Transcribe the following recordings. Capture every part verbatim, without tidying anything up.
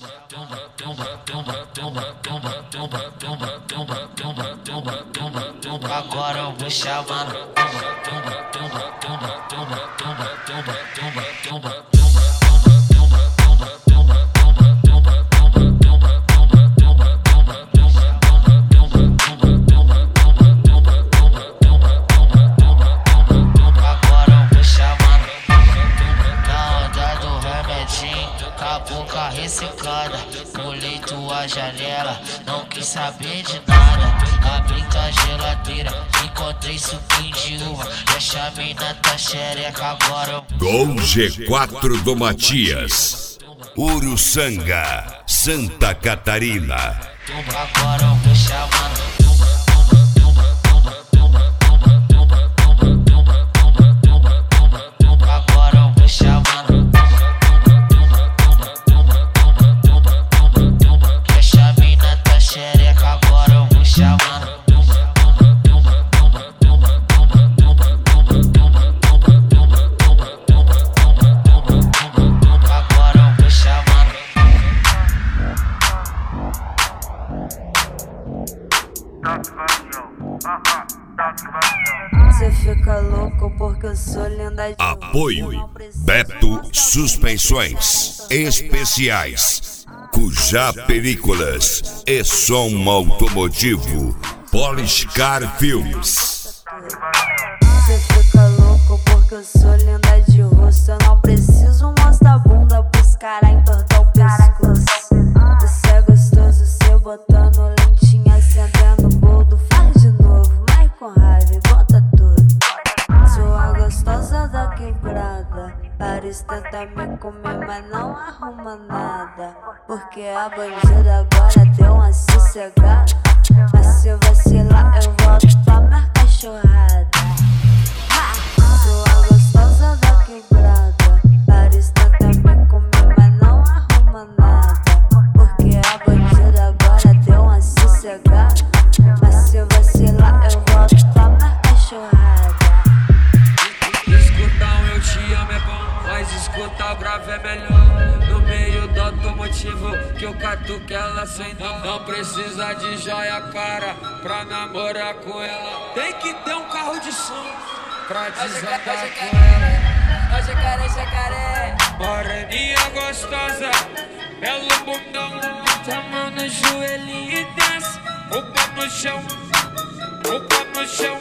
Agora eu vou chamando. Com a boca ressecada, pulei tua janela, não quis saber de nada. Abri tua geladeira, encontrei suquinho de uva, e a chamina tá xereca agora. Gol G quatro do Matias, Uruçanga, Santa Catarina. Agora eu vou chamando. Cê fica louco porque eu sou linda de Apoio Beto Suspensões Especiais, Cujá Películas e Som Automotivo, Poliscar Filmes. Cê fica louco porque eu sou linda de rosto, eu não preciso mostrar a bunda pros caras entortar o pescoço. Você é gostoso, cê botando lentinha, acendendo o boldo, faz de novo, mas com raiva, bota tudo. Sou a gostosa da quebrada, Paris tenta me comer, mas não arruma nada, porque a bandida agora deu uma sossegada. Mas se vacilar eu volto pra minha cachorrada. Sou a gostosa da quebrada, Paris tenta me comer, mas não arruma nada, porque a bandida agora deu uma sossegada. Mas se vacilar eu volto pra minha cachorrada. Escutar um eu te amo é bom, mas escutar o grave é melhor. No meio do automotivo que eu catuque ela sem dó. Não precisa de joia cara pra namorar com ela. Tem que ter um carro de som pra desandar com ela. Ó jacaré, jacaré, Moreninha gostosa, belo bundão, tá mão no joelhinho e desce. O pé no chão, o pé no chão,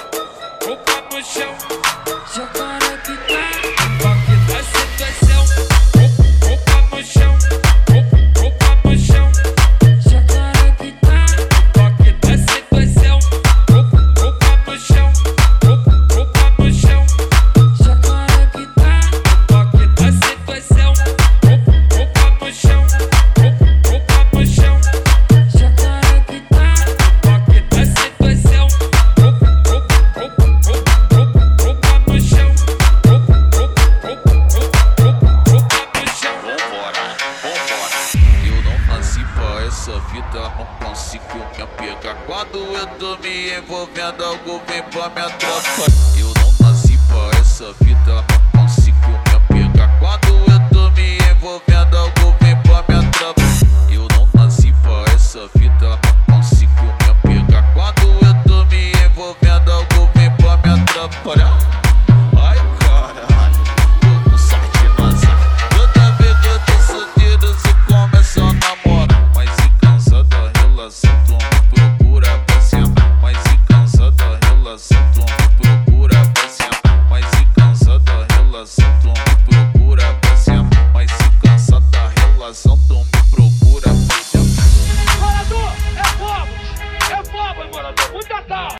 o pé no chão. Jacaré que tá, toque da situação. O, o pé no chão, o, o pé no chão. Jacaré que tá, toque da situação. O, o pé no chão, o, o pé no chão. Jacaré que tá, toque da situação. O, o pé no chão, o, o pé no chão. Jacaré que tá, toque da situação. O, o, o, o, o, o pé no chão. O, o, o, o, o, o pé no chão. Vambora, vambora. Eu não nasci pra essa vida, não consigo me apegar. Quando eu tô me envolvendo, algo vem pra minha tropa. Eu não nasci pra essa vida, não consigo me apegar. Quando eu tô me envolvendo, algo vem pra minha tropa. Eu não nasci pra essa vida, não consigo me apegar. Quando eu tô me envolvendo, algo vem pra minha tropa. Olha. Ai caralho, tô com sorte no azar. Toda vez que eu tô solteiro, você começa a namorar. Mas se cansa da relação, tu me procura pra se amar. Mas se cansa da relação, tu me procura pra se amar. Mas se cansa da relação, tu me procura pra se amar. Mas se cansa da relação, tu me procura pra se amar. Morador, é pobre, é pobre, morador, muita calma.